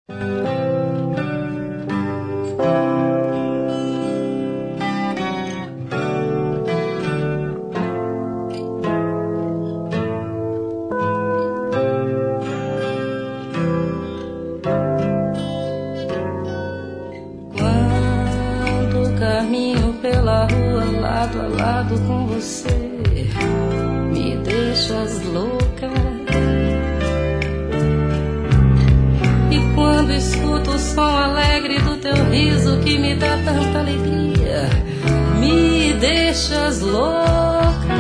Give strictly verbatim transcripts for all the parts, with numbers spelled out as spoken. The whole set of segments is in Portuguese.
Quando caminho pela rua lado a lado com você, me deixas louca. E quando escuto o som alegre do teu riso que me dá tanta alegria, me deixas louca.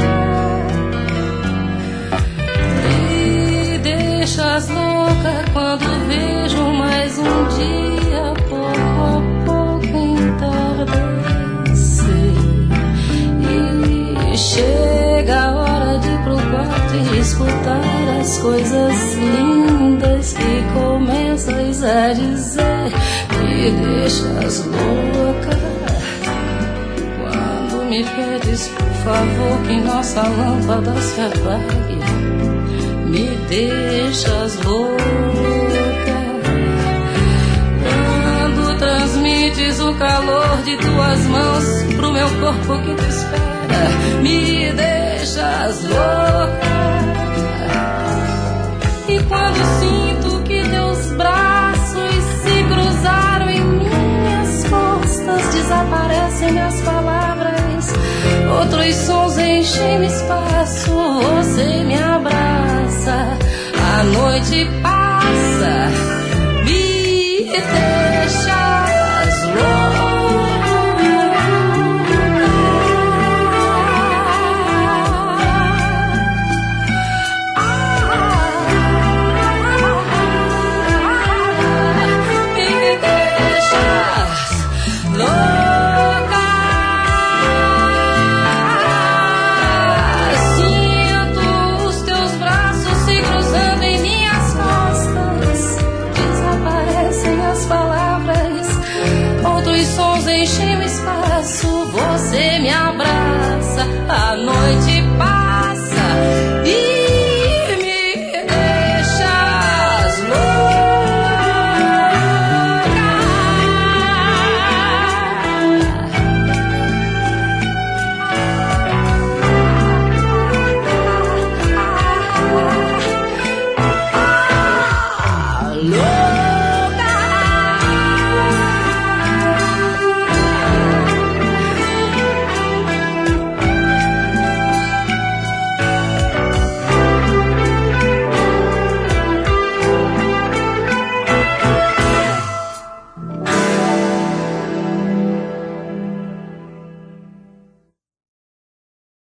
Me deixas louca quando vejo mais um dia pouco a pouco entardecer e chega a hora de ir pro quarto e escutar as coisas lindas que começas a dizer. Me deixas louca quando me pedes por favor que nossa lâmpada se apague. Me deixas louca quando transmites o calor de tuas mãos pro meu corpo que te espera. Me deixas louca. E quando sinto que teus braços se cruzaram em minhas costas, desaparecem as palavras, outros sons enchem o espaço, você me abraça, a noite passa.